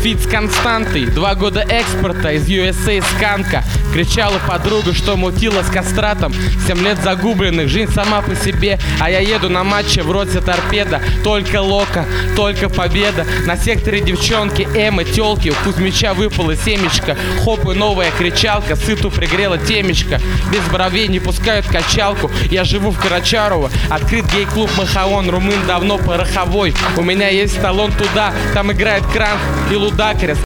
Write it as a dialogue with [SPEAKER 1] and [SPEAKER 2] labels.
[SPEAKER 1] Фит с Константой, 2 года экспорта из USA сканка. Кричала подруга, что мутила с кастратом. 7 лет загубленных, жизнь сама по себе. А я еду на матче, в роте торпеда. Только лока, только победа. На секторе девчонки, эмо, тёлки. У Кузьмича выпала семечко. Хоп и новая кричалка, сыту пригрела темечко. Без бровей не пускают качалку. Я живу в Карачарово. Открыт гей-клуб Махаон, румын давно пороховой. У меня есть талон туда, там играет Кранк и Лудакарес.